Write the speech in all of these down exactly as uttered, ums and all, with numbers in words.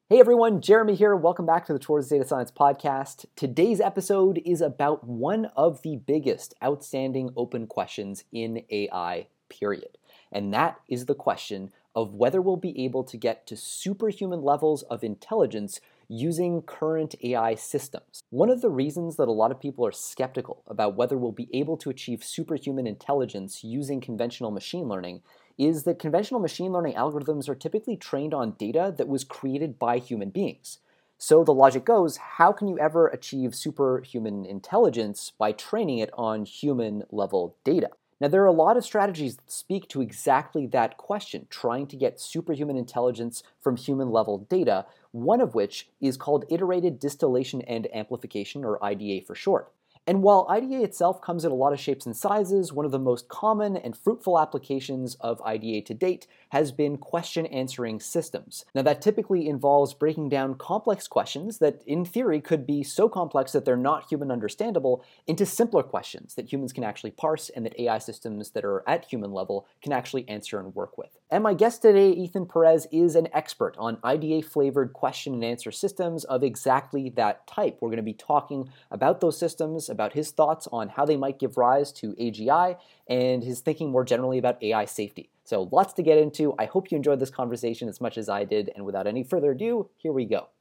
Hey everyone, Jeremy here. Welcome back to the Towards Data Science podcast. Today's episode is about one of the biggest outstanding open questions in A I, period. And that is the question of whether we'll be able to get to superhuman levels of intelligence using current A I systems. One of the reasons that a lot of people are skeptical about whether we'll be able to achieve superhuman intelligence using conventional machine learning is that conventional machine learning algorithms are typically trained on data that was created by human beings. So the logic goes, how can you ever achieve superhuman intelligence by training it on human-level data? Now, there are a lot of strategies that speak to exactly that question, trying to get superhuman intelligence from human-level data, one of which is called iterated distillation and amplification, or I D A for short. And while I D A itself comes in a lot of shapes and sizes, one of the most common and fruitful applications of I D A to date has been question answering systems. Now that typically involves breaking down complex questions that in theory could be so complex that they're not human understandable into simpler questions that humans can actually parse and that A I systems that are at human level can actually answer and work with. And my guest today, Ethan Perez, is an expert on I D A flavored question and answer systems of exactly that type. We're going to be talking about those systems, about his thoughts on how they might give rise to A G I, and his thinking more generally about A I safety. So lots to get into. I hope you enjoyed this conversation as much as I did, and without any further ado, here we go.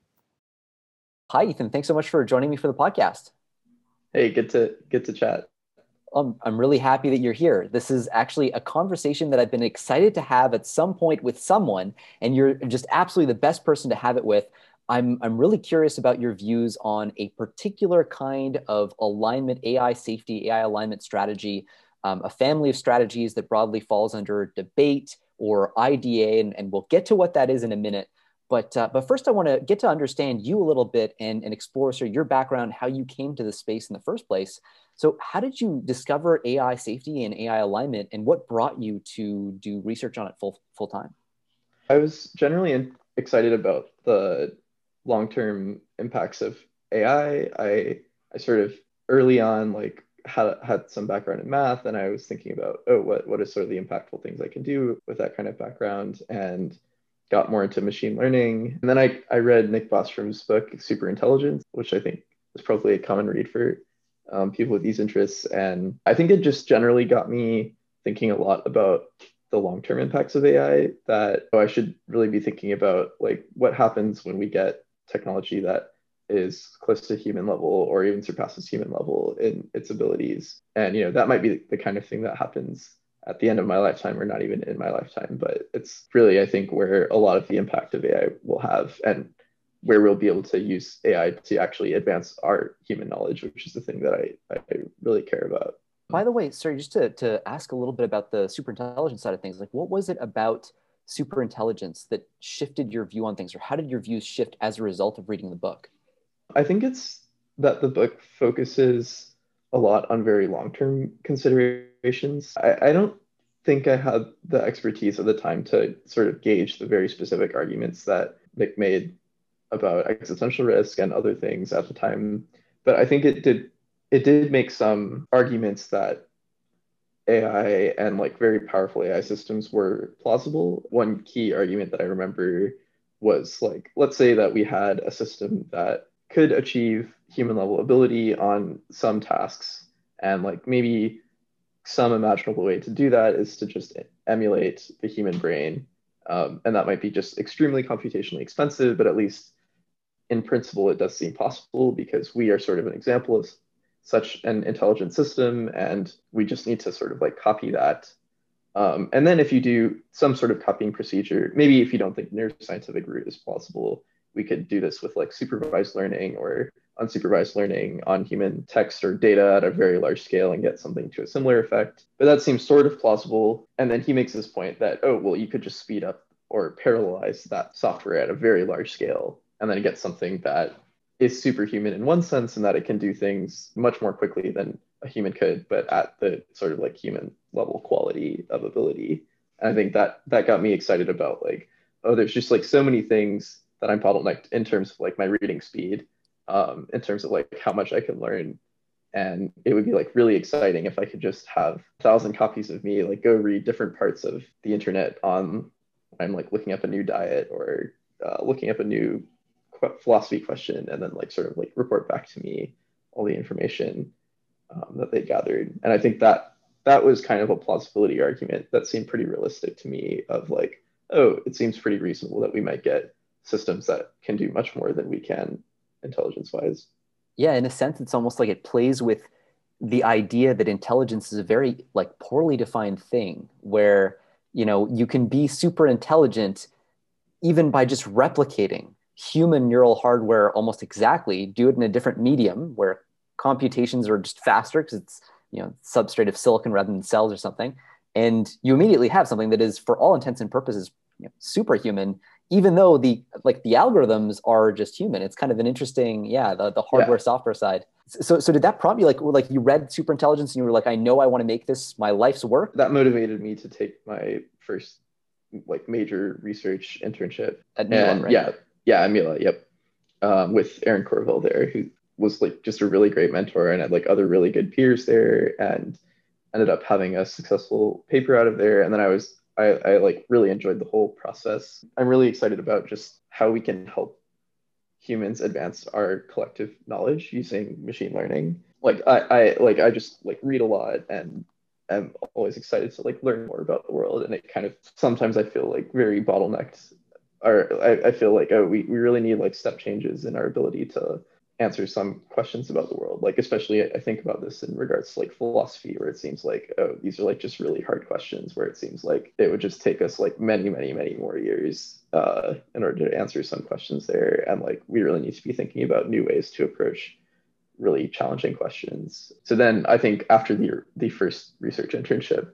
Hi, Ethan. Thanks so much for joining me for the podcast. Hey, good to good to chat. Um, I'm really happy that you're here. This is actually a conversation that I've been excited to have at some point with someone, and you're just absolutely the best person to have it with. I'm, I'm really curious about your views on a particular kind of alignment, A I safety, A I alignment strategy, um, a family of strategies that broadly falls under debate or I D A, and, and we'll get to what that is in a minute. But, uh, but first, I want to get to understand you a little bit and, and explore sort of your background, how you came to this space in the first place. So how did you discover A I safety and A I alignment, and what brought you to do research on it full full time? I was generally in, excited about the long-term impacts of A I. I I sort of early on like had had some background in math, and I was thinking about, oh, what what are sort of the impactful things I can do with that kind of background, and got more into machine learning. And then I, I read Nick Bostrom's book, Superintelligence, which I think is probably a common read for um, people with these interests. And I think it just generally got me thinking a lot about the long-term impacts of A I, that oh, I should really be thinking about like what happens when we get technology that is close to human level or even surpasses human level in its abilities. And, you know, that might be the kind of thing that happens at the end of my lifetime or not even in my lifetime, but it's really, I think, where a lot of the impact of A I will have and where we'll be able to use A I to actually advance our human knowledge, which is the thing that I, I really care about. By the way, sorry, just to, to ask a little bit about the superintelligence side of things, like what was it about superintelligence that shifted your view on things, or how did your views shift as a result of reading the book? I think it's that the book focuses a lot on very long-term considerations. I, I don't think I had the expertise at the time to sort of gauge the very specific arguments that Nick made about existential risk and other things at the time. But I think it did it did make some arguments that A I and like very powerful A I systems were plausible. One key argument that I remember was like, let's say that we had a system that could achieve human level ability on some tasks, and like maybe some imaginable way to do that is to just emulate the human brain. Um, and that might be just extremely computationally expensive, but at least in principle, it does seem possible because we are sort of an example of such an intelligent system, and we just need to sort of like copy that. Um, and then if you do some sort of copying procedure, maybe if you don't think neuroscientific route is plausible, we could do this with like supervised learning or unsupervised learning on human text or data at a very large scale and get something to a similar effect. But that seems sort of plausible. And then he makes this point that, oh, well, you could just speed up or parallelize that software at a very large scale and then get something that is superhuman in one sense, and that it can do things much more quickly than a human could, but at the sort of like human level quality of ability. And I think that that got me excited about like, oh, there's just like so many things that I'm bottlenecked in terms of like my reading speed, um, in terms of like how much I can learn. And it would be like really exciting if I could just have a thousand copies of me, like go read different parts of the internet on, I'm like looking up a new diet or uh, looking up a new philosophy question and then like sort of like report back to me all the information um, that they gathered. And I think that that was kind of a plausibility argument that seemed pretty realistic to me of like, oh, it seems pretty reasonable that we might get systems that can do much more than we can intelligence wise. Yeah, in a sense, it's almost like it plays with the idea that intelligence is a very like poorly defined thing where, you know, you can be super intelligent even by just replicating human neural hardware almost exactly, do it in a different medium where computations are just faster because it's, you know, substrate of silicon rather than cells or something. And you immediately have something that is, for all intents and purposes, you know, superhuman, even though the like the algorithms are just human. It's kind of an interesting, yeah, the, the hardware Yeah. software side. So, so did that prompt you like, like you read Superintelligence and you were like, I know I want to make this my life's work? That motivated me to take my first like major research internship At Mila, and right? yeah, yeah, Mila, yep, um, with Aaron Corville there, who was like just a really great mentor and had like other really good peers there, and ended up having a successful paper out of there. And then I was I, I like really enjoyed the whole process. I'm really excited about just how we can help humans advance our collective knowledge using machine learning. Like I, I like I just like read a lot and I'm always excited to like learn more about the world. And it kind of sometimes I feel like very bottlenecked. Or I, I feel like oh we, we really need like step changes in our ability to answer some questions about the world. Like especially I think about this in regards to like philosophy, where it seems like oh these are like just really hard questions, where it seems like it would just take us like many many many more years uh, in order to answer some questions there. And like we really need to be thinking about new ways to approach really challenging questions. So then I think after the the first research internship,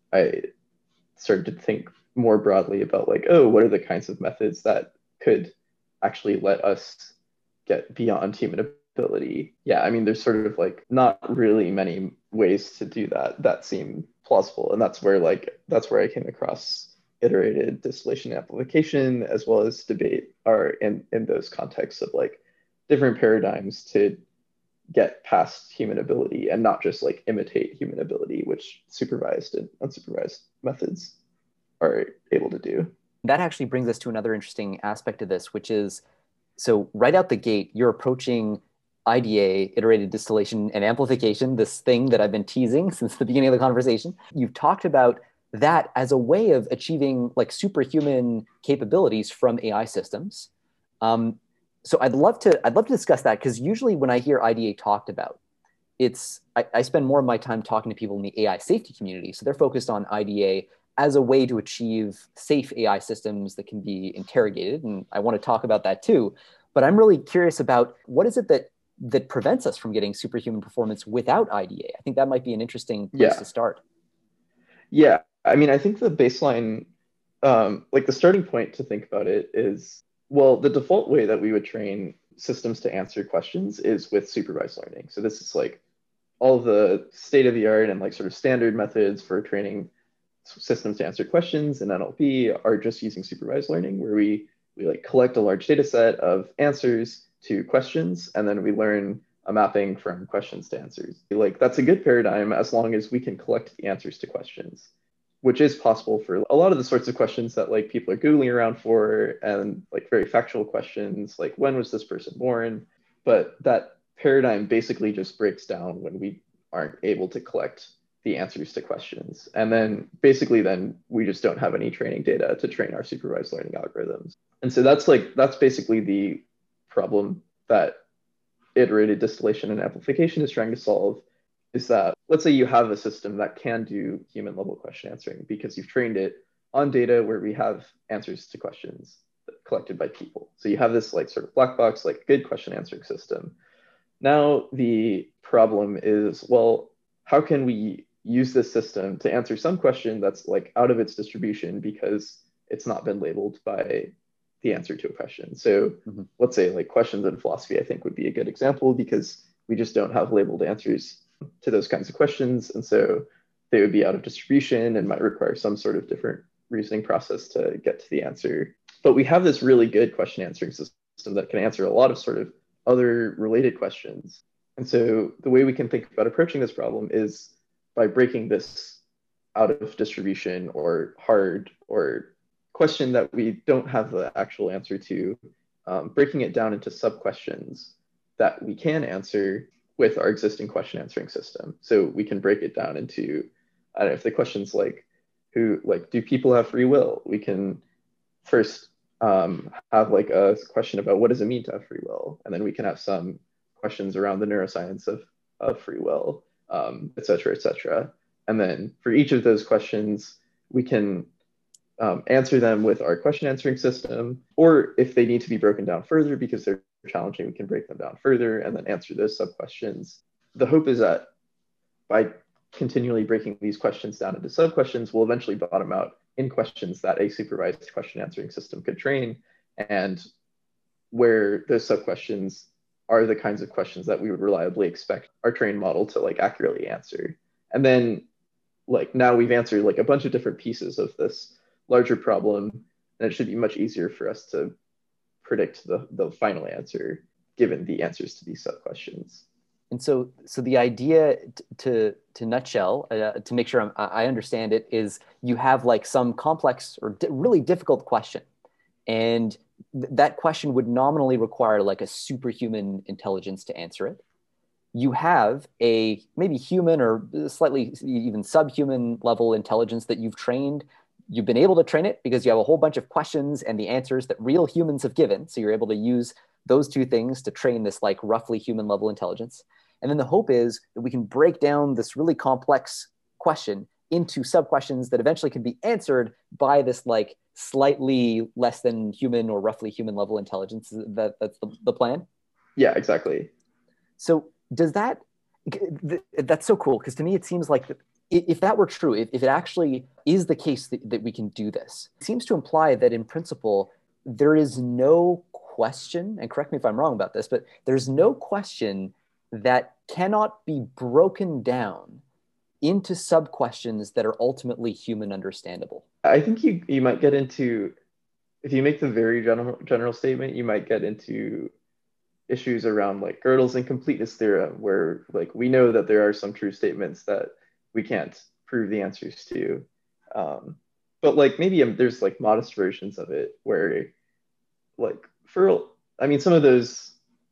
I started to think more broadly about like oh what are the kinds of methods that could actually let us get beyond human ability. Yeah, I mean, there's sort of like not really many ways to do that that seem plausible. And that's where like that's where I came across iterated distillation amplification as well as debate are in in those contexts of like different paradigms to get past human ability and not just like imitate human ability, which supervised and unsupervised methods are able to do. That actually brings us to another interesting aspect of this, which is so right out the gate, you're approaching I D A, iterated distillation and amplification, this thing that I've been teasing since the beginning of the conversation. You've talked about that as a way of achieving like superhuman capabilities from A I systems. Um, so I'd love to I'd love to discuss that, because usually when I hear I D A talked about, it's I, I spend more of my time talking to people in the A I safety community. So they're focused on I D A as a way to achieve safe A I systems that can be interrogated. And I want to talk about that too. But I'm really curious about what is it that that prevents us from getting superhuman performance without I D A? I think that might be an interesting place Yeah. to start. Yeah. I mean, I think the baseline, um, like the starting point to think about it is, well, the default way that we would train systems to answer questions is with supervised learning. So this is like all the state of the art and like sort of standard methods for training systems to answer questions in N L P are just using supervised learning, where we we like collect a large data set of answers to questions, and then we learn a mapping from questions to answers. Like that's a good paradigm as long as we can collect the answers to questions, which is possible for a lot of the sorts of questions that like people are Googling around for, and like very factual questions like when was this person born? But that paradigm basically just breaks down when we aren't able to collect the answers to questions. And then basically then we just don't have any training data to train our supervised learning algorithms. And so that's like, that's basically the problem that iterated distillation and amplification is trying to solve, is that let's say you have a system that can do human level question answering because you've trained it on data where we have answers to questions collected by people. So you have this like sort of black box, like good question answering system. Now the problem is, well, how can we use this system to answer some question that's like out of its distribution because it's not been labeled by the answer to a question. So mm-hmm. let's say like questions in philosophy, I think would be a good example, because we just don't have labeled answers to those kinds of questions. And so they would be out of distribution and might require some sort of different reasoning process to get to the answer. But we have this really good question answering system that can answer a lot of sort of other related questions. And so the way we can think about approaching this problem is by breaking this out of distribution or hard or question that we don't have the actual answer to um, breaking it down into sub-questions that we can answer with our existing question answering system. So we can break it down into, I don't know, if the question's like, who, like, do people have free will? We can first um, have like a question about what does it mean to have free will? And then we can have some questions around the neuroscience of, of free will, um, et cetera, et cetera. And then for each of those questions, we can um, answer them with our question answering system, or if they need to be broken down further because they're challenging, we can break them down further and then answer those sub questions. The hope is that by continually breaking these questions down into sub questions, we'll eventually bottom out in questions that a supervised question answering system could train, and where those sub questions are the kinds of questions that we would reliably expect our trained model to like accurately answer. And then like now we've answered like a bunch of different pieces of this larger problem, and it should be much easier for us to predict the, the final answer given the answers to these sub questions. And so, so the idea t- to to nutshell, uh, to make sure I'm, I understand it, is you have like some complex or di- really difficult question, and th- that question would nominally require like a superhuman intelligence to answer it. You have a maybe human or slightly even subhuman level intelligence that you've trained. You've been able to train it because you have a whole bunch of questions and the answers that real humans have given. So you're able to use those two things to train this like roughly human level intelligence. And then the hope is that we can break down this really complex question into sub questions that eventually can be answered by this like slightly less than human or roughly human level intelligence. That, that's the, the plan? Yeah, exactly. So does that, that's so cool, because to me it seems like if that were true, if, if it actually is the case that, that we can do this, it seems to imply that in principle, there is no question, and correct me if I'm wrong about this, but there's no question that cannot be broken down into sub-questions that are ultimately human understandable. I think you, you might get into, if you make the very general, general statement, you might get into issues around like Gödel's incompleteness theorem, where like we know that there are some true statements that we can't prove the answers to. Um, but like maybe um, there's like modest versions of it where like for, I mean, some of those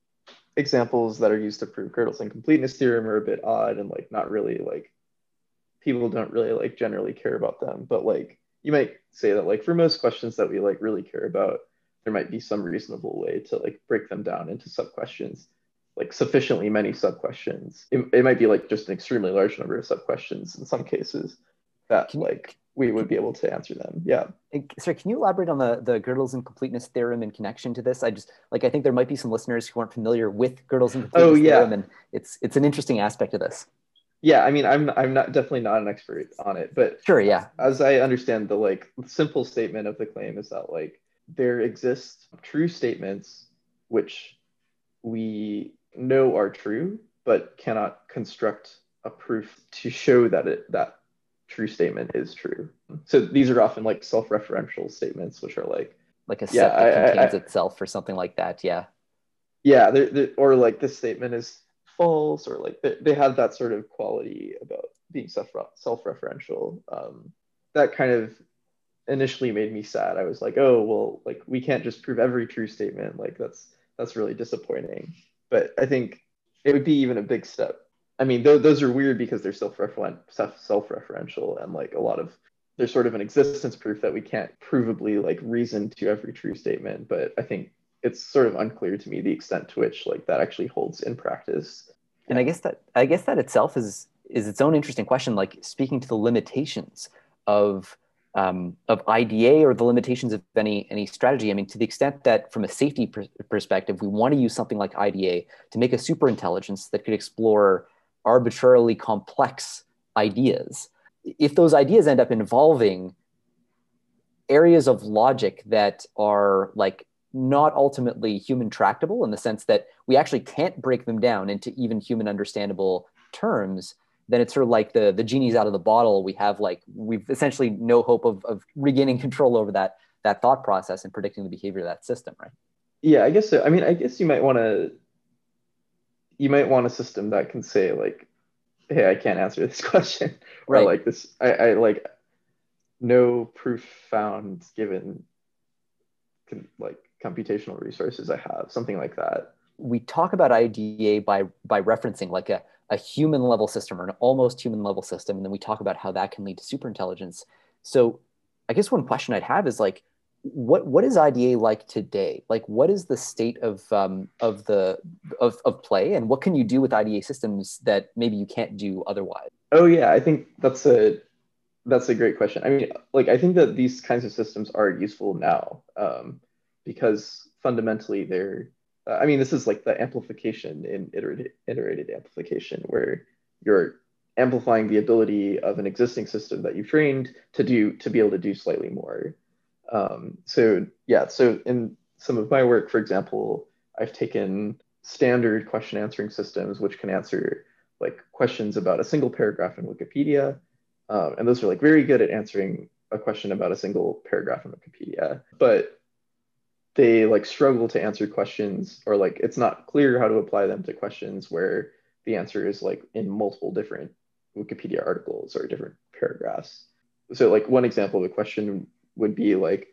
examples that are used to prove Gödel's incompleteness theorem are a bit odd and like not really like, people don't really like generally care about them. But like you might say that like for most questions that we like really care about, there might be some reasonable way to like break them down into sub questions, like sufficiently many sub questions. It, it might be like just an extremely large number of sub questions in some cases that you, like we would be able to answer them. Yeah. Sorry, can you elaborate on the, the Gödel's incompleteness theorem in connection to this? I just like, I think there might be some listeners who aren't familiar with Gödel's incompleteness oh, yeah. theorem, and it's it's an interesting aspect of this. Yeah, I mean, I'm I'm not definitely not an expert on it, but sure, yeah. As I understand, the like simple statement of the claim is that like there exist true statements which we know are true, but cannot construct a proof to show that it that true statement is true. So these are often like self-referential statements, which are like like a set yeah, that I, contains I, itself or something like that. Yeah. Yeah, they're, they're, or like this statement is false, or like they, they have that sort of quality about being self self-referential. Um, that kind of initially made me sad. I was like, oh well, like we can't just prove every true statement. Like that's that's really disappointing. But I think it would be even a big step. I mean, th- those are weird because they're self-referen- self-referential, and like a lot of there's sort of an existence proof that we can't provably like reason to every true statement. But I think it's sort of unclear to me the extent to which like that actually holds in practice. And yeah. I guess that I guess that itself is is its own interesting question, like speaking to the limitations of um, of I D A or the limitations of any any strategy. I mean, to the extent that from a safety pr- perspective, we want to use something like I D A to make a superintelligence that could explore arbitrarily complex ideas. If those ideas end up involving areas of logic that are like not ultimately human tractable, in the sense that we actually can't break them down into even human understandable terms, then it's sort of like the the genie's out of the bottle. We have like, we've essentially no hope of, of regaining control over that that thought process and predicting the behavior of that system, right? Yeah, I guess so. I mean, I guess you might want to, you might want a system that can say like, hey, I can't answer this question. Or right. like this, I, I like no proof found given con, like computational resources I have, something like that. We talk about I D A by by referencing like a, a human level system or an almost human level system, and then we talk about how that can lead to superintelligence. So I guess one question I'd have is like, what what is I D A like today? Like, what is the state of um, of the of, of play, and what can you do with I D A systems that maybe you can't do otherwise? Oh yeah, I think that's a that's a great question. I mean, like I think that these kinds of systems are useful now, um, because fundamentally they're uh, I mean, this is like the amplification in iterated iterated amplification, where you're amplifying the ability of an existing system that you've trained to do to be able to do slightly more. Um, so yeah, so in some of my work, for example, I've taken standard question answering systems which can answer like questions about a single paragraph in Wikipedia. Um, and those are like very good at answering a question about a single paragraph in Wikipedia, but they like struggle to answer questions, or like it's not clear how to apply them to questions where the answer is like in multiple different Wikipedia articles or different paragraphs. So like one example of a question would be like,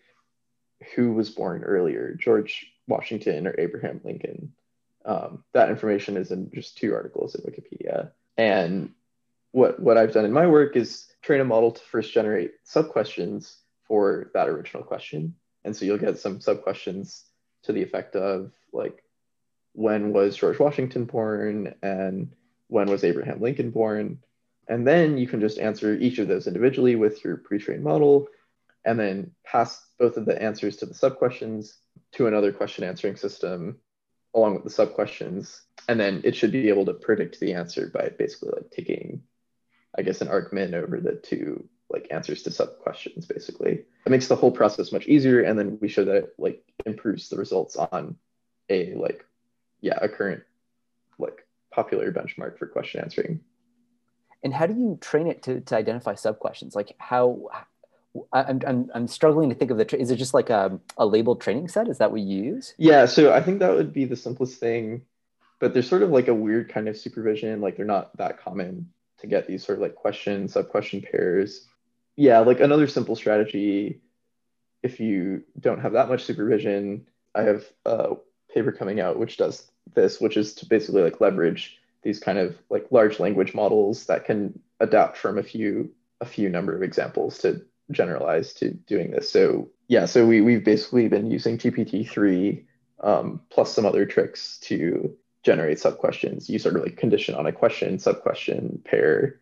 who was born earlier, George Washington or Abraham Lincoln? Um, that information is in just two articles in Wikipedia. And what, what I've done in my work is train a model to first generate sub-questions for that original question. And so you'll get some sub-questions to the effect of like, when was George Washington born and when was Abraham Lincoln born? And then you can just answer each of those individually with your pre-trained model, and then pass both of the answers to the sub-questions to another question answering system along with the sub-questions. And then it should be able to predict the answer by basically like taking, I guess, an argmin over the two like answers to sub-questions, basically. It makes the whole process much easier. And then we show that it like improves the results on a like, yeah, a current like popular benchmark for question answering. And how do you train it to, to identify sub-questions? Like how, I'm, I'm, I'm struggling to think of the, tra- is it just like a, a labeled training set? Is that what you use? Yeah, so I think that would be the simplest thing, but there's sort of like a weird kind of supervision. Like they're not that common to get these sort of like question, sub-question pairs. Yeah, like another simple strategy, if you don't have that much supervision, I have a paper coming out which does this, which is to basically like leverage these kind of like large language models that can adapt from a few a few number of examples to generalize to doing this. So yeah, so we, we've basically been using G P T three um, plus some other tricks to generate sub-questions. You sort of like condition on a question, sub-question pair,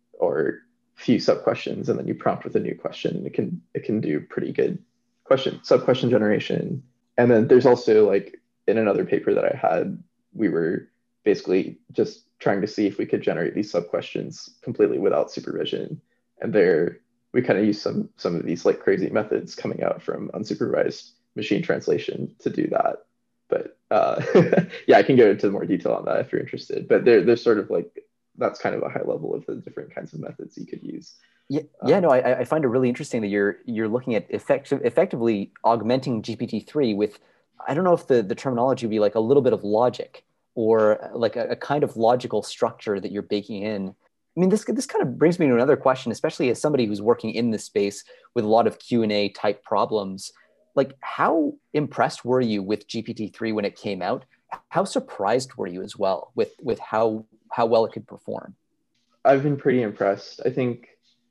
or few sub-questions, and then you prompt with a new question. It can it can do pretty good question, sub-question generation. And then there's also like in another paper that I had, we were basically just trying to see if we could generate these sub-questions completely without supervision. And there we kind of use some some of these like crazy methods coming out from unsupervised machine translation to do that. But uh, yeah, I can go into more detail on that if you're interested. But there, there's sort of like, that's kind of a high level of the different kinds of methods you could use. Yeah, yeah, Um, no, I, I find it really interesting that you're you're looking at effective, effectively augmenting G P T three with, I don't know if the, the terminology would be like a little bit of logic, or like a, a kind of logical structure that you're baking in. I mean, this this kind of brings me to another question, especially as somebody who's working in this space with a lot of Q and A type problems. Like, how impressed were you with G P T three when it came out? How surprised were you as well with with how how well it could perform? I've been pretty impressed. I think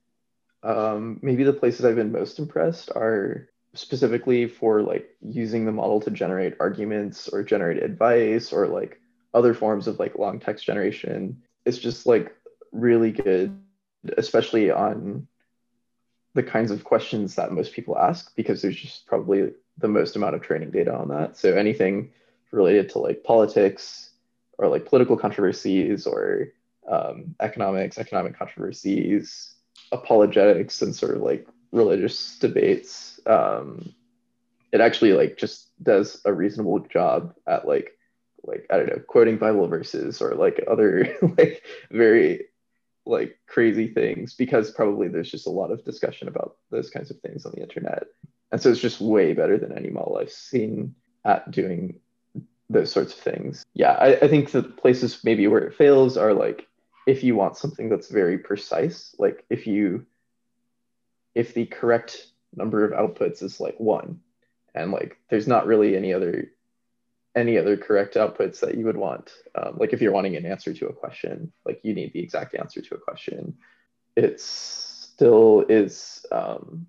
um, maybe the places I've been most impressed are specifically for like using the model to generate arguments or generate advice or like other forms of like long text generation. It's just like really good, especially on the kinds of questions that most people ask, because there's just probably the most amount of training data on that. So anything related to like politics or like political controversies or um, economics, economic controversies, apologetics, and sort of like religious debates. Um, it actually like just does a reasonable job at like like I don't know, quoting Bible verses or like other like very like crazy things, because probably there's just a lot of discussion about those kinds of things on the internet. And so it's just way better than any model I've seen at doing those sorts of things. Yeah, I, I think the places maybe where it fails are like if you want something that's very precise, like if you if the correct number of outputs is like one, and like there's not really any other any other correct outputs that you would want. Um, like if you're wanting an answer to a question, like you need the exact answer to a question. It still is. Um,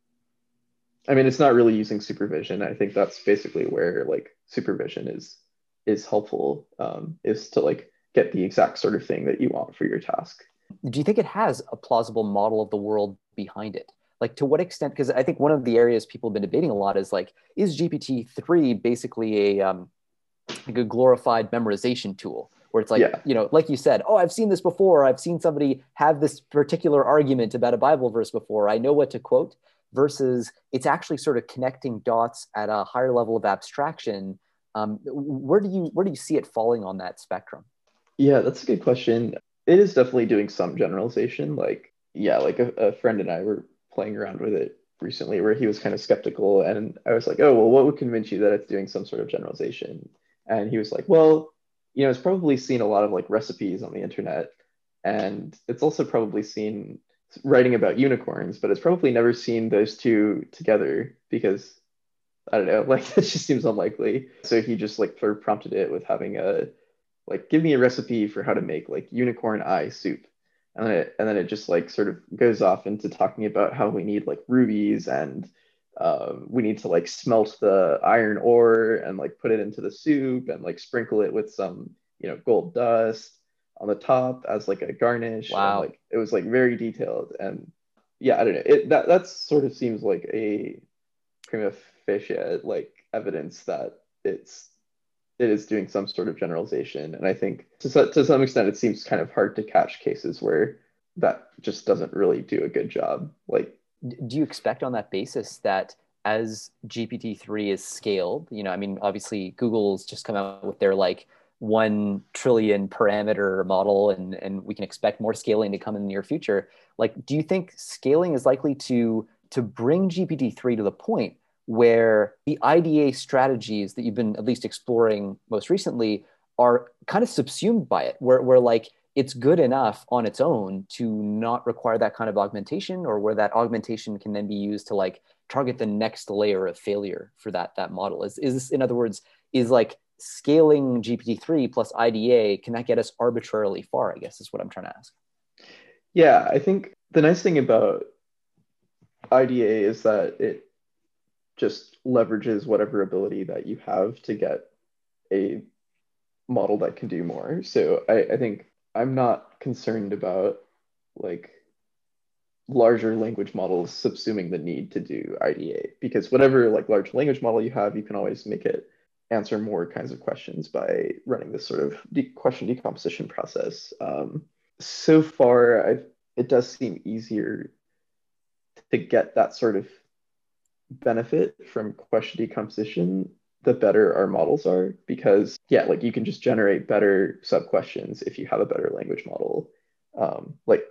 I mean, it's not really using supervision. I think that's basically where like supervision is is helpful. Um, is to like get the exact sort of thing that you want for your task. Do you think it has a plausible model of the world behind it? Like to what extent? Because I think one of the areas people have been debating a lot is like, is G P T three basically a um, like a glorified memorization tool where it's like, Yeah. you know, like you said, oh, I've seen this before. I've seen somebody have this particular argument about a Bible verse before. I know what to quote, versus it's actually sort of connecting dots at a higher level of abstraction. Um, where do you where do you see it falling on that spectrum? Yeah, that's a good question. It is definitely doing some generalization. Like, yeah, like a, a friend and I were playing around with it recently where he was kind of skeptical. And I was like, oh, well, what would convince you that it's doing some sort of generalization? And he was like, well, you know, it's probably seen a lot of like recipes on the internet. And it's also probably seen writing about unicorns, but it's probably never seen those two together because I don't know, like that just seems unlikely. So he just like sort of prompted it with having a like give me a recipe for how to make like unicorn eye soup. And then it, and then it just like sort of goes off into talking about how we need like rubies and um, we need to like smelt the iron ore and like put it into the soup and like sprinkle it with some, you know, gold dust on the top as like a garnish. And Wow. like it was like very detailed. And yeah, I don't know. It that that sort of seems like a prima facie like evidence that it's it is doing some sort of generalization. And I think to, to some extent, it seems kind of hard to catch cases where that just doesn't really do a good job. Like, Do you expect on that basis that as G P T three is scaled, you know, I mean, obviously Google's just come out with their like one trillion parameter model, and, and we can expect more scaling to come in the near future. Like, do you think scaling is likely to, to bring G P T three to the point where the I D A strategies that you've been at least exploring most recently are kind of subsumed by it, where, where like it's good enough on its own to not require that kind of augmentation, or where that augmentation can then be used to like target the next layer of failure for that, that model? Is, is this, in other words, is like scaling G P T three plus I D A, can that get us arbitrarily far, I guess is what I'm trying to ask. yeah, I think the nice thing about I D A is that it just leverages whatever ability that you have to get a model that can do more. So I, I think I'm not concerned about like larger language models subsuming the need to do I D A because whatever like large language model you have, you can always make it answer more kinds of questions by running this sort of de- question decomposition process. Um, so far, I've, it does seem easier to get that sort of benefit from question decomposition the better our models are because yeah like you can just generate better sub questions if you have a better language model um, like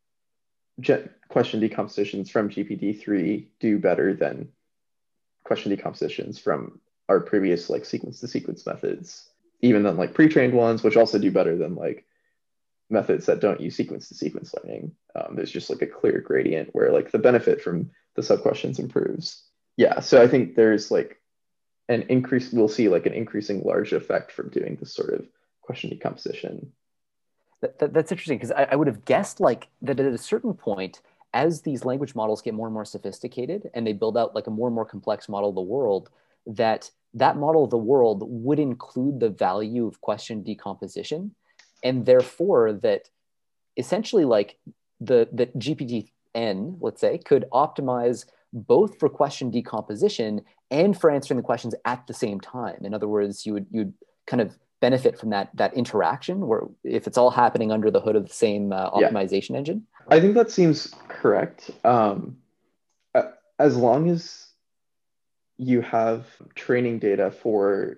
ge- question decompositions from G P T three do better than question decompositions from our previous like sequence to sequence methods even than like pre-trained ones which also do better than like methods that don't use sequence to sequence learning. Um, there's just like a clear gradient where like the benefit from the sub questions improves. Yeah, so I think there's like an increase, we'll see like an increasing large effect from doing this sort of question decomposition. That, that, that's interesting because I, I would have guessed like that at a certain point, as these language models get more and more sophisticated and they build out like a more and more complex model of the world, that that model of the world would include the value of question decomposition, and therefore that essentially like the the G P T N, let's say, could optimize both for question decomposition and for answering the questions at the same time. In other words, you would you'd kind of benefit from that that interaction where if it's all happening under the hood of the same uh, Yeah, optimization engine. I think that seems correct. Um, as long as you have training data for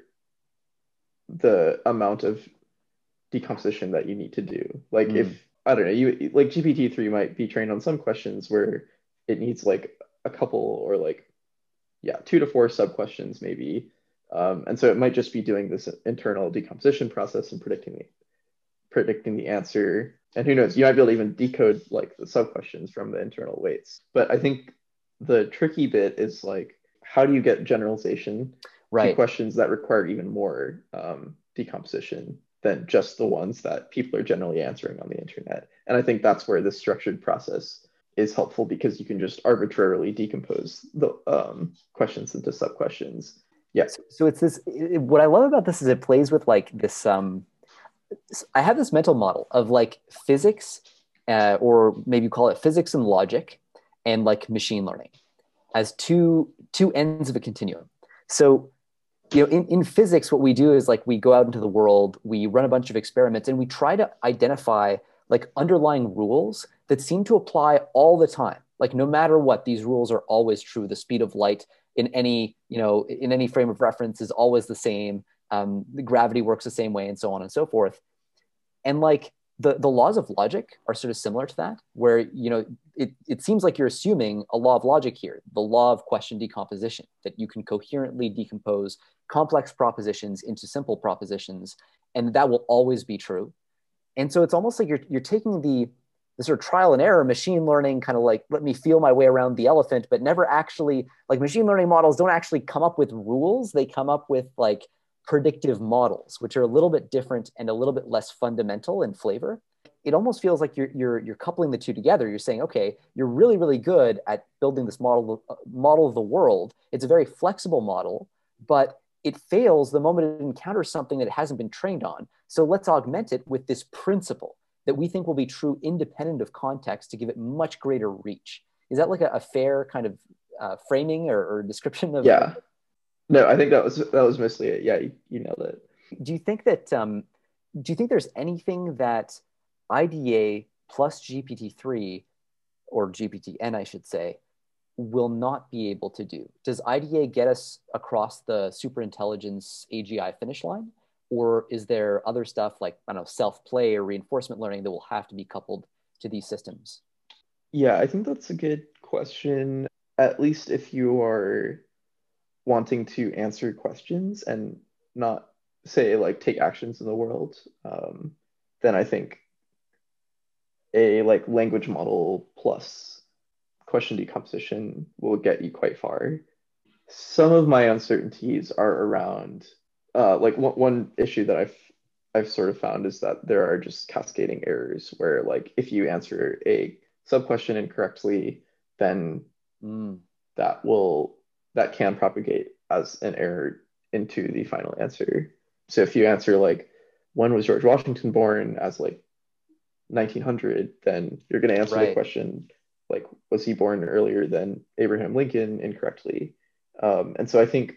the amount of decomposition that you need to do. Like Mm. if I don't know, you like G P T three might be trained on some questions where it needs like a couple or like yeah, two to four sub questions maybe. Um, and so it might just be doing this internal decomposition process and predicting the predicting the answer. And who knows, you might be able to even decode like the sub questions from the internal weights. But I think the tricky bit is like how do you get generalization to Right. questions that require even more um, decomposition than just the ones that people are generally answering on the internet. And I think that's where this structured process is helpful, because you can just arbitrarily decompose the um, questions into sub questions. Yeah. So, so it's this, it, what I love about this is it plays with like this, um, I have this mental model of like physics, uh, or maybe you call it physics and logic, and like machine learning as two, two ends of a continuum. So, you know, in, in physics, what we do is like we go out into the world, we run a bunch of experiments, and we try to identify like underlying rules that seem to apply all the time. Like no matter what, these rules are always true. The speed of light in any, you know, in any frame of reference is always the same. Um, the gravity works the same way, and so on and so forth. And like the, the laws of logic are sort of similar to that, where, you know, it, it seems like you're assuming a law of logic here, the law of question decomposition, that you can coherently decompose complex propositions into simple propositions, and that will always be true. And so it's almost like you're, you're taking the, the sort of trial and error machine learning, kind of like, let me feel my way around the elephant, but never actually, like machine learning models don't actually come up with rules. They come up with like predictive models, which are a little bit different and a little bit less fundamental in flavor. It almost feels like you're, you're, you're coupling the two together. You're saying, okay, you're really, really good at building this model, uh, model of the world. It's a very flexible model, but it fails the moment it encounters something that it hasn't been trained on. So let's augment it with this principle that we think will be true independent of context to give it much greater reach. Is that like a, a fair kind of uh, framing or, or description of? Yeah. No, I think that was that was mostly it. Yeah, you, you nailed it. Do you think that? Um, do you think there's anything that I D A plus G P T three or G P T N, I should say, will not be able to do? Does I D A get us across the superintelligence A G I finish line? Or is there other stuff like, I don't know, self-play or reinforcement learning that will have to be coupled to these systems? Yeah, I think that's a good question. At least if you are wanting to answer questions and not say like take actions in the world, um, then I think a like language model plus question decomposition will get you quite far. Some of my uncertainties are around uh, like one, one issue that I've I've sort of found is that there are just cascading errors where like if you answer a sub question incorrectly, then Mm. that will that can propagate as an error into the final answer. So if you answer like when was George Washington born as like nineteen hundred, then you're going to answer the Right. question like was he born earlier than Abraham Lincoln incorrectly. Um, and so I think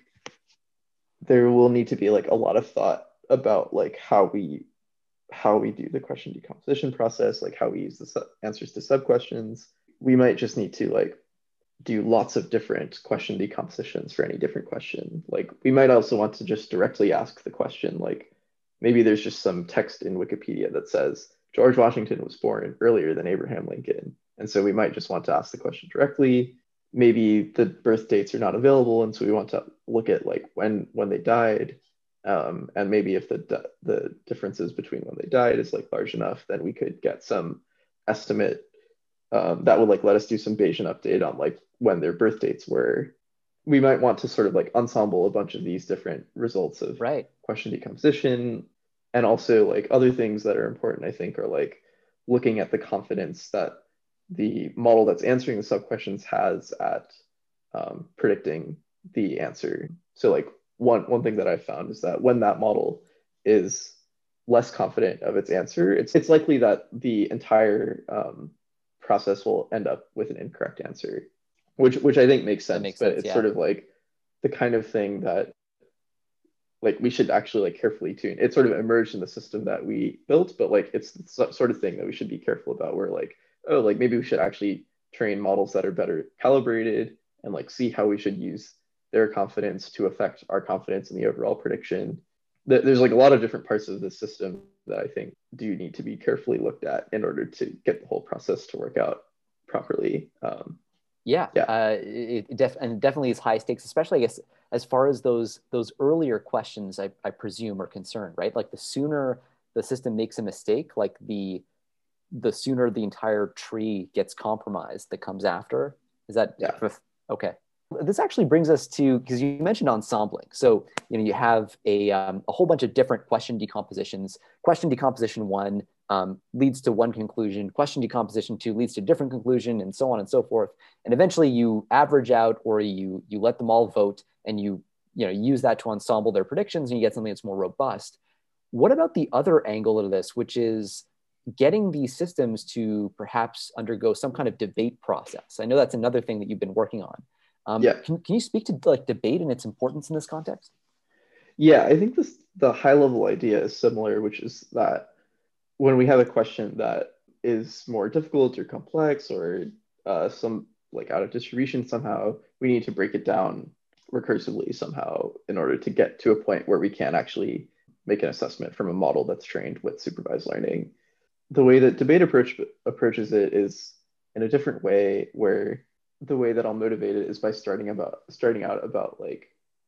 there will need to be like a lot of thought about like how we how we do the question decomposition process, like how we use the su- answers to sub questions. We might just need to like do lots of different question decompositions for any different question. Like we might also want to just directly ask the question, like maybe there's just some text in Wikipedia that says George Washington was born earlier than Abraham Lincoln. And so we might just want to ask the question directly. Maybe the birth dates are not available, and so we want to look at like when when they died. Um, and maybe if the the differences between when they died is like large enough, then we could get some estimate um, that would like let us do some Bayesian update on like when their birth dates were. We might want to sort of like ensemble a bunch of these different results of Right. question decomposition, and also like other things that are important, I think, are like looking at the confidence that the model that's answering the sub questions has at um, predicting the answer. So like one one thing that I've found is that when that model is less confident of its answer, it's it's likely that the entire um, process will end up with an incorrect answer, which which I think makes That sense. makes But sense. it's Yeah. sort of like the kind of thing that like we should actually like carefully tune. It sort of emerged in the system that we built, but like it's the sort of thing that we should be careful about. Where like, oh, like maybe we should actually train models that are better calibrated and like see how we should use their confidence to affect our confidence in the overall prediction. There's like a lot of different parts of the system that I think do need to be carefully looked at in order to get the whole process to work out properly. Um, Yeah, yeah, uh, it, it def- and it definitely is high stakes, especially I guess as far as those those earlier questions, I, I presume are concerned, right? Like the sooner the system makes a mistake, like the the sooner the entire tree gets compromised that comes after. Is that yeah. okay? This actually brings us to, because you mentioned ensembling. So, you know, you have a, um, a whole bunch of different question decompositions. Question decomposition one um, leads to one conclusion. Question decomposition two leads to a different conclusion, and so on and so forth. And eventually you average out, or you you let them all vote, and you you know use that to ensemble their predictions, and you get something that's more robust. What about the other angle of this, which is getting these systems to perhaps undergo some kind of debate process? I know that's another thing that you've been working on. Um, Yeah. can, can you speak to like debate and its importance in this context? Yeah, I think this the high level idea is similar, which is that when we have a question that is more difficult or complex or uh, some like out of distribution somehow, we need to break it down recursively somehow in order to get to a point where we can actually make an assessment from a model that's trained with supervised learning. The way that debate approach approaches it is in a different way, where the way that I'll motivate it is by starting about starting out about like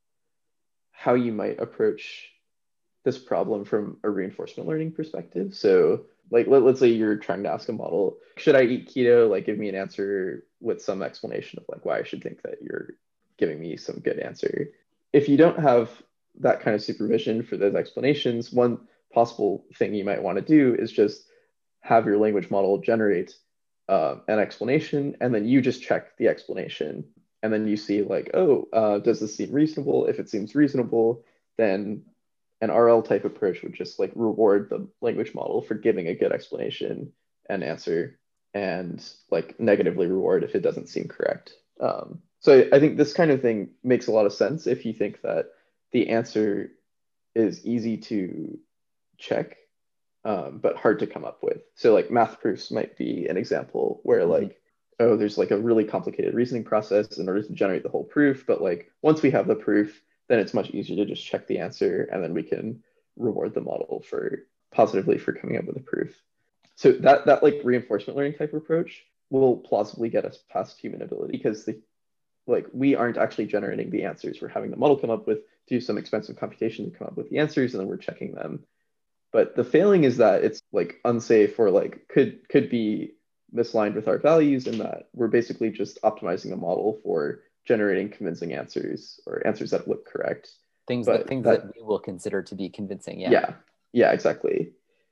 how you might approach this problem from a reinforcement learning perspective. So like let, let's say you're trying to ask a model, should I eat keto? Like give me an answer with some explanation of like why I should think that you're giving me some good answer. If you don't have that kind of supervision for those explanations, one possible thing you might want to do is just have your language model generate uh, an explanation, and then you just check the explanation. And then you see like, oh, uh, does this seem reasonable? If it seems reasonable, then an R L type approach would just like reward the language model for giving a good explanation and answer, and like negatively reward if it doesn't seem correct. Um, so I think this kind of thing makes a lot of sense if you think that the answer is easy to check, um, but hard to come up with. So like math proofs might be an example where Mm-hmm. like, oh, there's like a really complicated reasoning process in order to generate the whole proof. But like once we have the proof, then it's much easier to just check the answer, and then we can reward the model for positively for coming up with a proof. So that that like reinforcement learning type approach will plausibly get us past human ability, because the like we aren't actually generating the answers. We're having the model come up with do some expensive computation to come up with the answers, and then we're checking them. But the failing is that it's like unsafe, or like could could be misaligned with our values, in that we're basically just optimizing the model for generating convincing answers, or answers that look correct. Things that But things that that, we will consider to be convincing. Yeah. yeah, yeah, exactly.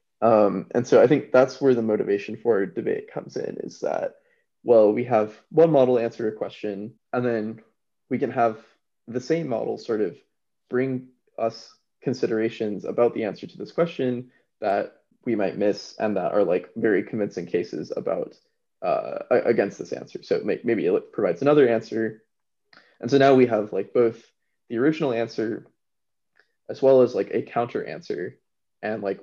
Um, and so I think that's where the motivation for debate comes in, is that, well, we have one model answer a question, and then we can have the same model sort of bring us considerations about the answer to this question that we might miss, and that are like very convincing cases about uh, against this answer. So maybe it provides another answer. And so now we have like both the original answer as well as like a counter answer, and like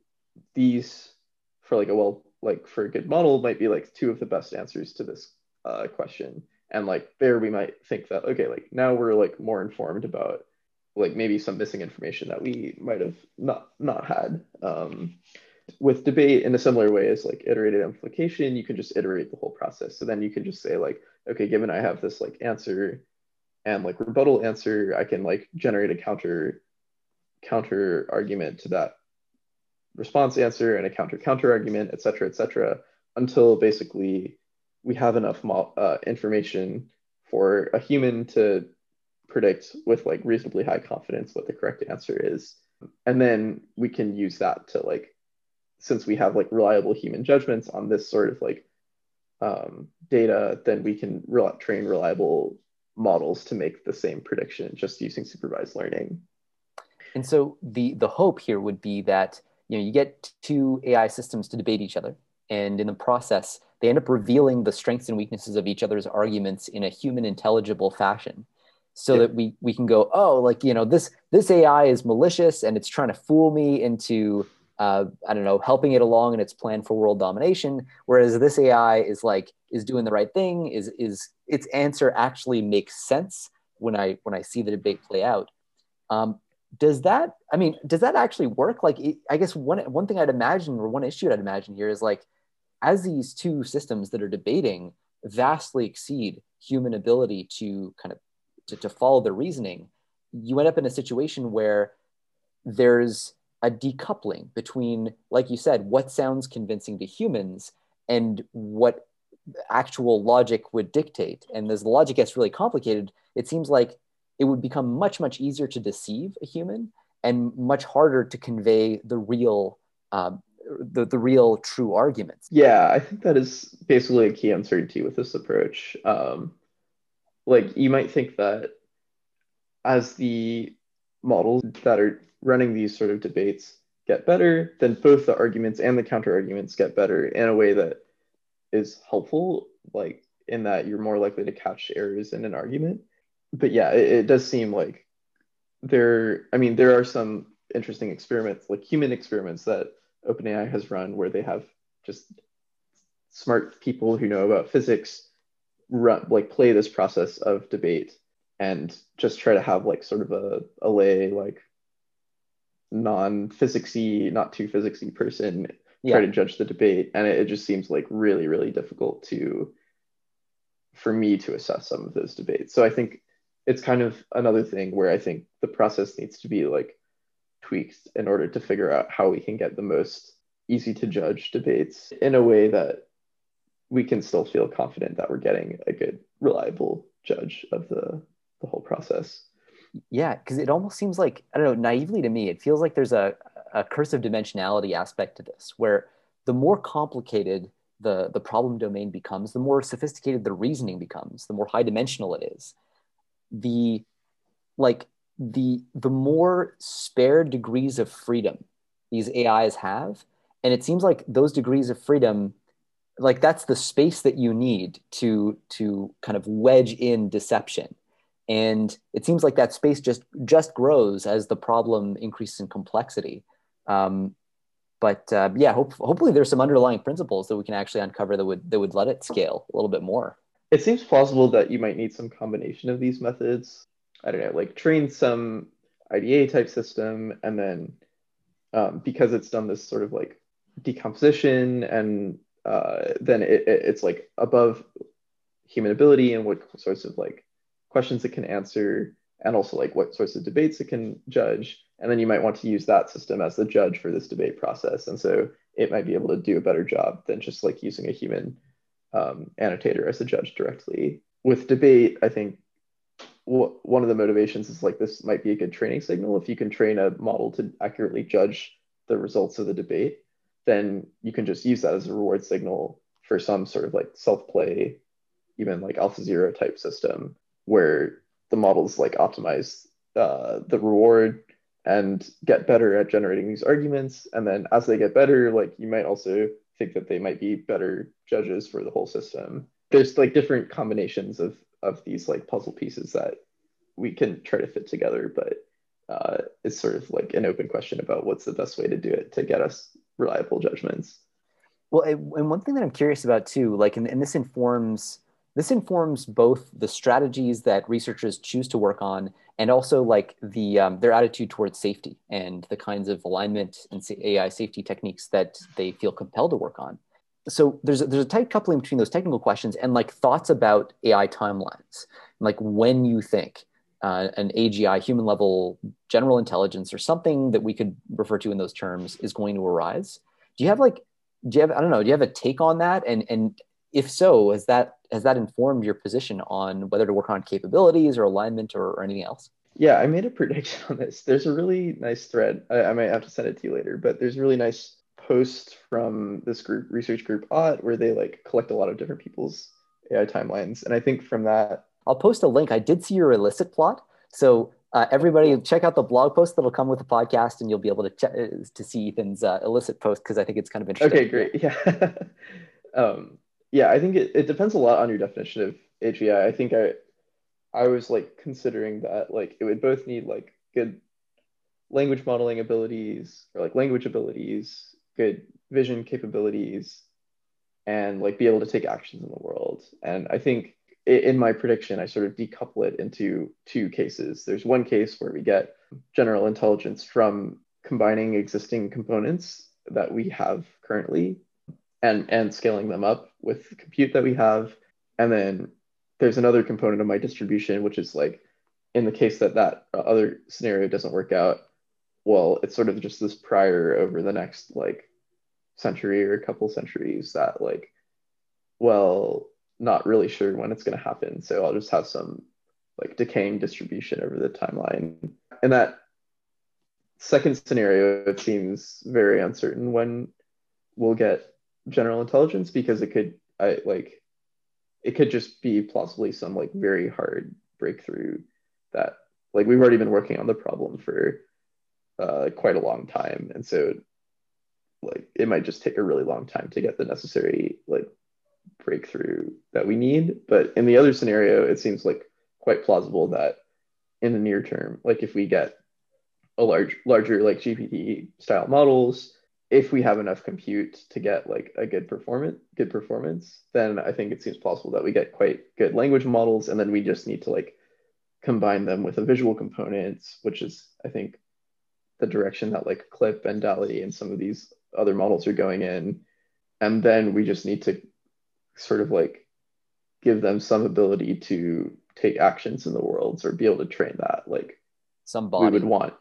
these for like a well like for a good model might be like two of the best answers to this uh, question. And like there we might think that, okay, like now we're like more informed about like maybe some missing information that we might have not not had. Um, with debate, in a similar way as like iterated implication, you can just iterate the whole process. So then you can just say like, okay, given I have this like answer and like rebuttal answer, I can like generate a counter counter argument to that response answer, and a counter counter argument, et cetera, et cetera, until basically we have enough mo- uh, information for a human to predict with like reasonably high confidence what the correct answer is. And then we can use that to like, since we have like reliable human judgments on this sort of like um, data, then we can re- train reliable models to make the same prediction just using supervised learning. And so the the hope here would be that you know you get two A I systems to debate each other, and in the process, they end up revealing the strengths and weaknesses of each other's arguments in a human intelligible fashion, so Yeah. that we we can go, oh, like you know this this A I is malicious and it's trying to fool me into uh, I don't know helping it along in its plan for world domination, whereas this A I is like is doing the right thing, is is its answer actually makes sense when I when I see the debate play out. Um, does that, I mean, does that actually work? Like, it, I guess one, one thing I'd imagine, or one issue I'd imagine here is like, as these two systems that are debating vastly exceed human ability to kind of, to, to follow their reasoning, you end up in a situation where there's a decoupling between, like you said, what sounds convincing to humans and what actual logic would dictate. And as the logic gets really complicated, it seems like it would become much, much easier to deceive a human and much harder to convey the real, um, the, the real true arguments. Yeah, I think that is basically a key uncertainty with this approach. Um, like you might think that as the models that are running these sort of debates get better, then both the arguments and the counter arguments get better in a way that is helpful, like in that you're more likely to catch errors in an argument. But yeah, it, it does seem like there, I mean, there are some interesting experiments, like human experiments that OpenAI has run where they have just smart people who know about physics run, like play this process of debate and just try to have like sort of a, a lay, like non-physicsy, not too physicsy person Yeah. try to judge the debate. And it, it just seems like really, really difficult to, for me to assess some of those debates. So I think it's kind of another thing where I think the process needs to be like tweaked in order to figure out how we can get the most easy to judge debates in a way that we can still feel confident that we're getting a good, reliable judge of the, the whole process. Yeah, because it almost seems like, I don't know, naively to me, it feels like there's a, a cursive dimensionality aspect to this, where the more complicated the, the problem domain becomes, the more sophisticated the reasoning becomes, the more high dimensional it is, the like the the more spare degrees of freedom these A Is have. And it seems like those degrees of freedom, like that's the space that you need to to kind of wedge in deception. And it seems like that space just just grows as the problem increases in complexity. Um, but uh, yeah, hope, hopefully there's some underlying principles that we can actually uncover that would that would let it scale a little bit more. It seems plausible that you might need some combination of these methods. I don't know, like train some I D A type system, and then um, because it's done this sort of like decomposition, and uh, then it, it, it's like above human ability and what sorts of like questions it can answer, and also like what sorts of debates it can judge. And then you might want to use that system as the judge for this debate process. And so it might be able to do a better job than just like using a human um, annotator as a judge directly. With debate, I think w- one of the motivations is like this might be a good training signal. If you can train a model to accurately judge the results of the debate, then you can just use that as a reward signal for some sort of like self-play, even like AlphaZero type system where the models like optimize uh, the reward and get better at generating these arguments. And then as they get better, like you might also think that they might be better judges for the whole system. There's like different combinations of of these like puzzle pieces that we can try to fit together, but uh, it's sort of like an open question about what's the best way to do it to get us reliable judgments. Well, and one thing that I'm curious about too, like, and, and this informs this informs both the strategies that researchers choose to work on, and also like the um, their attitude towards safety and the kinds of alignment and A I safety techniques that they feel compelled to work on. So there's a, there's a tight coupling between those technical questions and like thoughts about A I timelines, like when you think uh, an A G I, human level general intelligence, or something that we could refer to in those terms is going to arise. Do you have like do you have I don't know, do you have a take on that? And and if so, has that has that informed your position on whether to work on capabilities or alignment or, or anything else? Yeah, I made a prediction on this. There's a really nice thread. I, I might have to send it to you later, but there's a really nice post from this group, research group O T T, where they like collect a lot of different people's A I timelines. And I think from that, I'll post a link. I did see your illicit plot. So uh, everybody check out the blog post that'll come with the podcast, and you'll be able to check, to see Ethan's uh, illicit post, because I think it's kind of interesting. Okay, great. Yeah. um, yeah, I think it, it depends a lot on your definition of A G I. I I think I I was like considering that like it would both need like good language modeling abilities or like language abilities, good vision capabilities, and like be able to take actions in the world. And I think in my prediction, I sort of decouple it into two cases. There's one case where we get general intelligence from combining existing components that we have currently and, and scaling them up with the compute that we have. And then there's another component of my distribution, which is like, in the case that that other scenario doesn't work out, well, it's sort of just this prior over the next like century or a couple centuries that like well, not really sure when it's going to happen. So I'll just have some like decaying distribution over the timeline. And that second scenario, it seems very uncertain when we'll get general intelligence because it could, I like, it could just be plausibly some like very hard breakthrough that like we've already been working on the problem for uh, quite a long time, and so like it might just take a really long time to get the necessary like breakthrough that we need. But in the other scenario, it seems like quite plausible that in the near term, like if we get a large larger like G P T style models, if we have enough compute to get like a good performance good performance, then I think it seems possible that we get quite good language models, and then we just need to like combine them with a visual components, which is I think the direction that like Clip and DALL-E and some of these other models are going in. And then we just need to sort of like give them some ability to take actions in the worlds or be able to train that. Like Some we would body. want,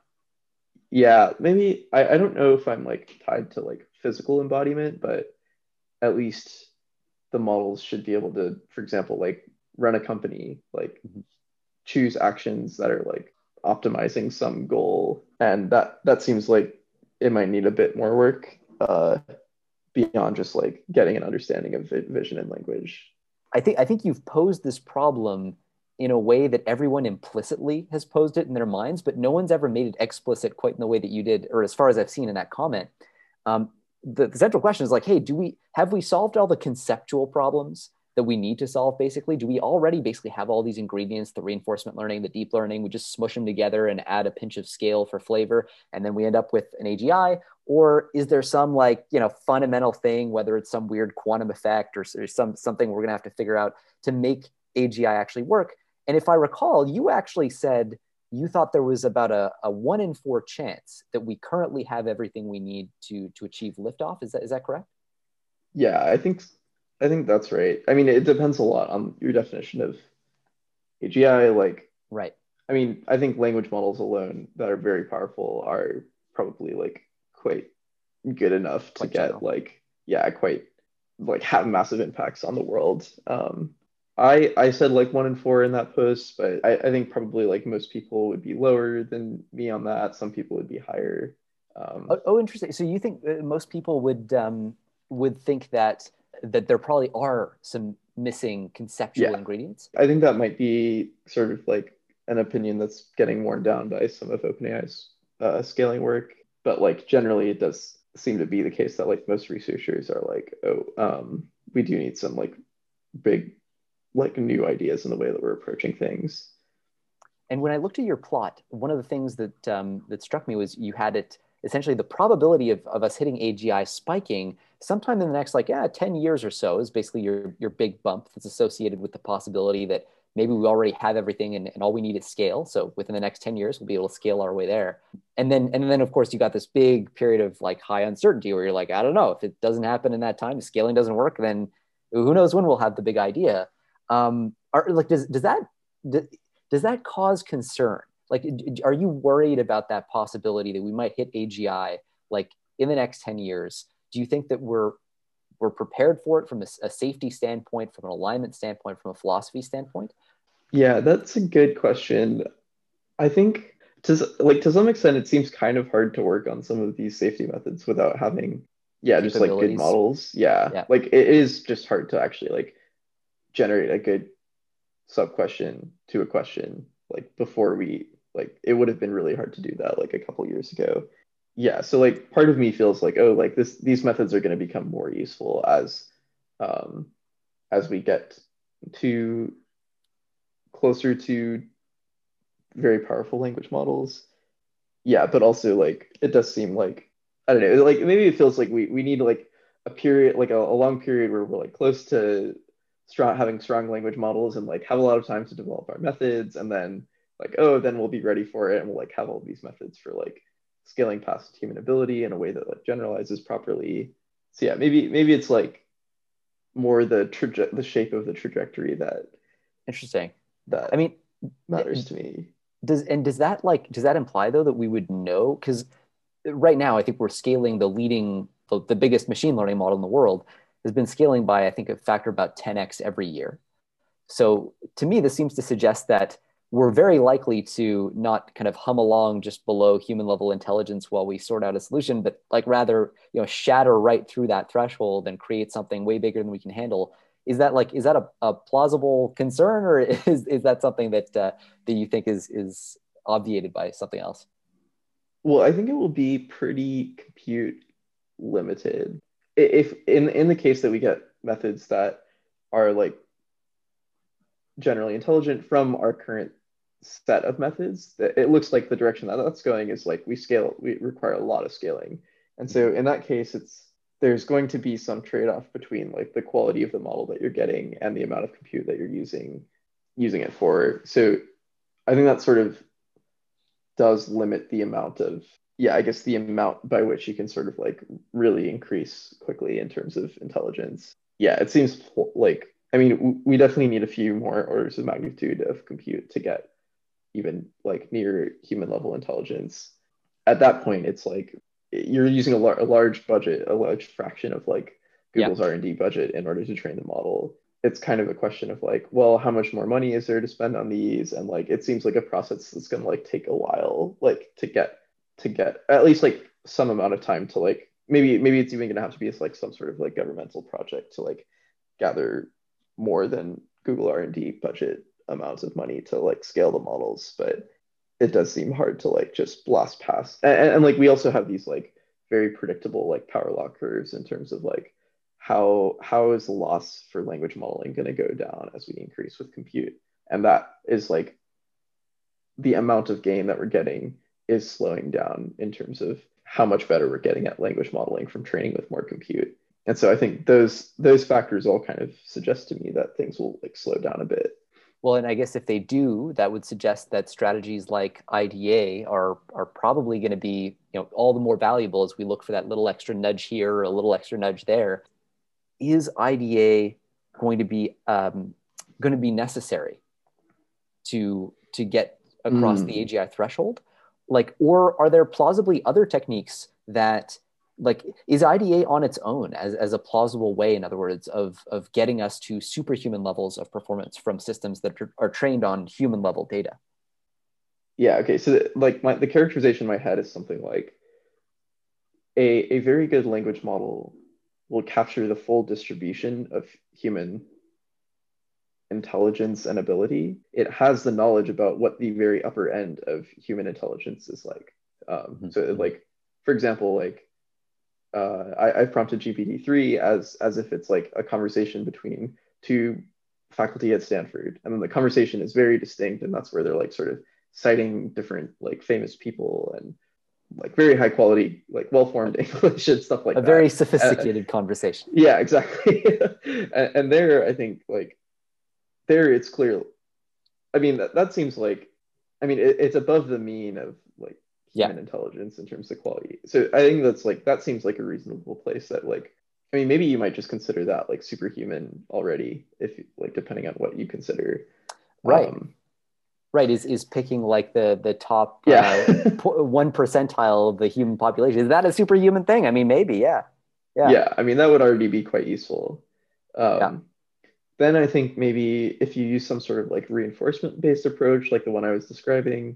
yeah, maybe I, I don't know if I'm like tied to like physical embodiment, but at least the models should be able to, for example, like run a company, like Mhm. choose actions that are like optimizing some goal. And that that seems like it might need a bit more work uh, beyond just like getting an understanding of vision and language. I think I think you've posed this problem in a way that everyone implicitly has posed it in their minds, but no one's ever made it explicit quite in the way that you did, or as far as I've seen in that comment. Um, the, the central question is like, hey, do we have we solved all the conceptual problems that we need to solve? Basically, do we already basically have all these ingredients, the reinforcement learning, the deep learning? We just smush them together and add a pinch of scale for flavor, and then we end up with an A G I? Or is there some like, you know, fundamental thing, whether it's some weird quantum effect or, or some something we're gonna have to figure out to make A G I actually work? And if I recall, you actually said you thought there was about a, a one in four chance that we currently have everything we need to to achieve liftoff. Is that is that correct? Yeah, I think I think that's right. I mean, it depends a lot on your definition of A G I. Like, Right. I mean, I think language models alone that are very powerful are probably like quite good enough to Quite get general. like, yeah, quite like have massive impacts on the world. Um, I I said like one in four in that post, but I, I think probably like most people would be lower than me on that. Some people would be higher. Um, Oh, oh, interesting. So you think uh, most people would um, would think that that there probably are some missing conceptual yeah, ingredients? I think that might be sort of like an opinion that's getting worn down by some of OpenAI's uh, scaling work. But like generally, it does seem to be the case that like most researchers are like, oh, um, we do need some like big like new ideas in the way that we're approaching things. And when I looked at your plot, one of the things that um, that struck me was you had it essentially the probability of, of us hitting A G I spiking sometime in the next like yeah ten years or so is basically your your big bump that's associated with the possibility that maybe we already have everything and, and all we need is scale. So within the next ten years, we'll be able to scale our way there. And then and then of course you got this big period of like high uncertainty where you're like, I don't know, if it doesn't happen in that time, if scaling doesn't work, then who knows when we'll have the big idea. Um, are, like does does that does that cause concern? Like, are you worried about that possibility that we might hit A G I like in the next ten years? Do you think that we're we're prepared for it from a, a safety standpoint, from an alignment standpoint, from a philosophy standpoint? Yeah, that's a good question. I think to like to some extent, it seems kind of hard to work on some of these safety methods without having, yeah, just like good Capabilities? models. Yeah, Yeah. like it is just hard to actually like generate a good sub question to a question like before we like it would have been really hard to do that like a couple years ago. Yeah, so like part of me feels like oh like this these methods are going to become more useful as um as we get to closer to very powerful language models. Yeah, but also like it does seem like I don't know, like maybe it feels like we we need like a period like a, a long period where we're like close to strong having strong language models and like have a lot of time to develop our methods and then like oh then we'll be ready for it and we'll like have all these methods for like scaling past human ability in a way that like generalizes properly. So yeah, maybe maybe it's like more the traje- the shape of the trajectory that Interesting. I that mean, matters to me. does and does that like does that imply though that we would know? Because right now, I think we're scaling the leading the, the biggest machine learning model in the world. has been scaling by, I think, a factor about ten x every year. So to me, this seems to suggest that we're very likely to not kind of hum along just below human level intelligence while we sort out a solution, but like rather, you know, shatter right through that threshold and create something way bigger than we can handle. Is that like, is that a, a plausible concern, or is, is that something that uh, that you think is is obviated by something else? Well, I think it will be pretty compute limited. If in in the case that we get methods that are like generally intelligent from our current set of methods, it looks like the direction that that's going is like we scale, we require a lot of scaling. And so in that case, it's there's going to be some trade-off between like the quality of the model that you're getting and the amount of compute that you're using using it for. So I think that sort of does limit the amount of, yeah, I guess the amount by which you can sort of like really increase quickly in terms of intelligence. Yeah, it seems like, I mean, we definitely need a few more orders of magnitude of compute to get even like near human level intelligence. At that point, it's like you're using a, lar- a large budget, a large fraction of like Google's yeah. R and D budget in order to train the model. It's kind of a question of like, well, how much more money is there to spend on these? And like, it seems like a process that's going to like take a while, like to get to get at least like some amount of time to like, maybe maybe it's even going to have to be like some sort of like governmental project to like gather more than Google R and D budget amounts of money to like scale the models. But it does seem hard to like just blast past. And, and, and like we also have these like very predictable like power law curves in terms of like how how is the loss for language modeling going to go down as we increase with compute. And that is like the amount of gain that we're getting is slowing down in terms of how much better we're getting at language modeling from training with more compute. And so I think those those factors all kind of suggest to me that things will like slow down a bit. Well, and I guess if they do, that would suggest that strategies like I D A are are probably going to be, you know, all the more valuable as we look for that little extra nudge here or a little extra nudge there. Is I D A going to be um, going to be necessary to to get across mm. the A G I threshold? Like, or are there plausibly other techniques that, like, is I D A on its own as, as a plausible way, in other words, of, of getting us to superhuman levels of performance from systems that are, are trained on human level data? Yeah, okay. So the, like my, the characterization in my head is something like a, a very good language model will capture the full distribution of human intelligence and ability. It has the knowledge about what the very upper end of human intelligence is like. Um, mm-hmm. So like, for example, like, Uh, I, I've prompted G P T three as as if it's like a conversation between two faculty at Stanford, and then the conversation is very distinct, and that's where they're like sort of citing different like famous people and like very high quality, like well-formed English and stuff like a that. A very sophisticated uh, conversation. Yeah, exactly. and, and there, I think like there it's clear. I mean, that, that seems like, I mean, it, it's above the mean of like human yeah. intelligence in terms of quality. So I think that's like, that seems like a reasonable place that like, I mean, maybe you might just consider that like superhuman already, if like, depending on what you consider. Right. Um, right. Is, is picking like the, the top yeah. uh, one percentile of the human population. Is that a superhuman thing? I mean, maybe, yeah. Yeah. Yeah. I mean, that would already be quite useful. Um, yeah. Then I think maybe if you use some sort of like reinforcement based approach, like the one I was describing,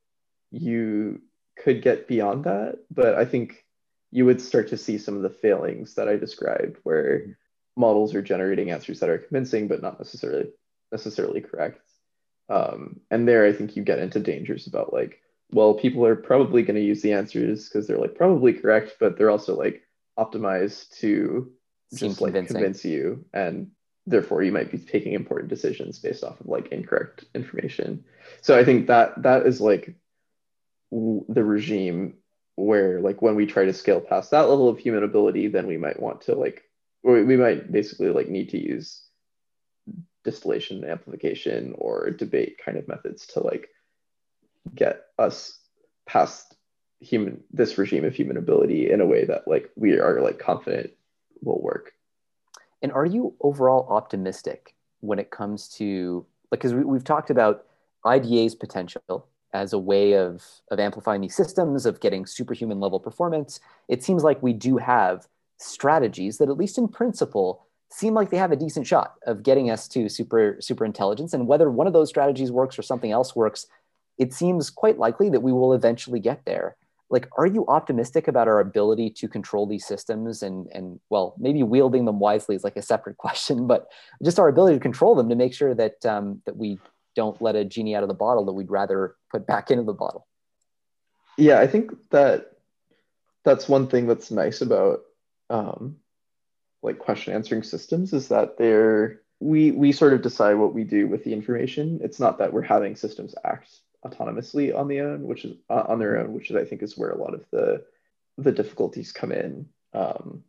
you could get beyond that, but I think you would start to see some of the failings that I described, where mm-hmm. models are generating answers that are convincing but not necessarily necessarily correct. Um, and there, I think you get into dangers about like, well, people are probably going to use the answers because they're like probably correct, but they're also like optimized to Seem just like convincing. convince you, and therefore you might be taking important decisions based off of like incorrect information. So I think that that is like the regime where like when we try to scale past that level of human ability, then we might want to like, or we might basically like need to use distillation and amplification or debate kind of methods to like get us past human this regime of human ability in a way that like we are like confident will work. And are you overall optimistic when it comes to, like, because we, we've talked about I D A's potential as a way of, of amplifying these systems, of getting superhuman level performance. It seems like we do have strategies that, at least in principle, seem like they have a decent shot of getting us to super super intelligence. And whether one of those strategies works or something else works, it seems quite likely that we will eventually get there. Like, are you optimistic about our ability to control these systems and, and well, maybe wielding them wisely is like a separate question, but just our ability to control them to make sure that um, that we don't let a genie out of the bottle that we'd rather put back into the bottle? Yeah, I think that that's one thing that's nice about um, like question answering systems is that they're we we sort of decide what we do with the information. It's not that we're having systems act autonomously on the own, which is uh, on their own, which is I think is where a lot of the the difficulties come in. Um,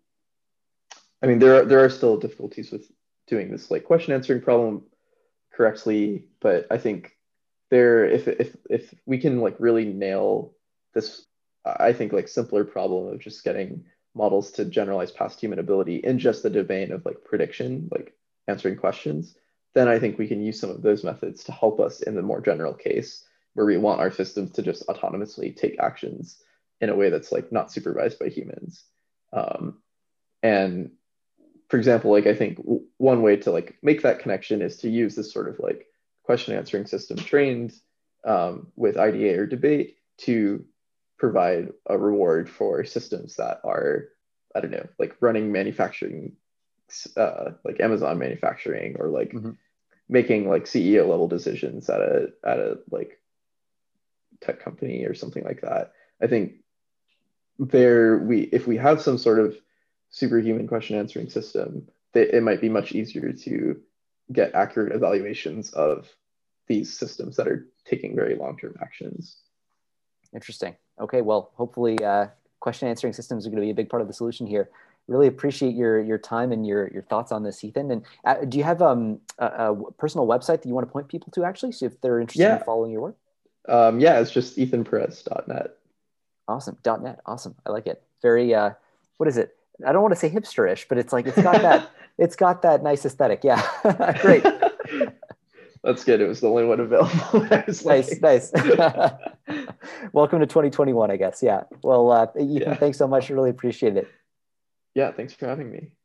I mean, there are there are still difficulties with doing this like question answering problem correctly, but I think there if if if we can like really nail this, I think like simpler problem of just getting models to generalize past human ability in just the domain of like prediction, like answering questions, then I think we can use some of those methods to help us in the more general case where we want our systems to just autonomously take actions in a way that's like not supervised by humans. Um, and for example, like I think w- one way to like make that connection is to use this sort of like question answering system trained um, with I D A or debate to provide a reward for systems that are, I don't know, like running manufacturing, uh, like Amazon manufacturing, or like mm-hmm. making like C E O level decisions at a at a like tech company or something like that. I think there we if we have some sort of superhuman question answering system, that it might be much easier to get accurate evaluations of these systems that are taking very long-term actions. Interesting. Okay, well, hopefully uh, question answering systems are going to be a big part of the solution here. Really appreciate your your time and your your thoughts on this, Ethan. And uh, do you have um, a, a personal website that you want to point people to, actually, so if they're interested yeah. in following your work? Um, yeah, it's just ethan perez dot net. Awesome. .net. Awesome. I like it. Very, uh, what is it? I don't want to say hipsterish, but it's like, it's got that, it's got that nice aesthetic. Yeah. Great. That's good. It was the only one available. Nice, like... nice. Welcome to twenty twenty-one, I guess. Yeah. Well, uh, Ethan, yeah. Thanks so much. I really appreciate it. Yeah. Thanks for having me.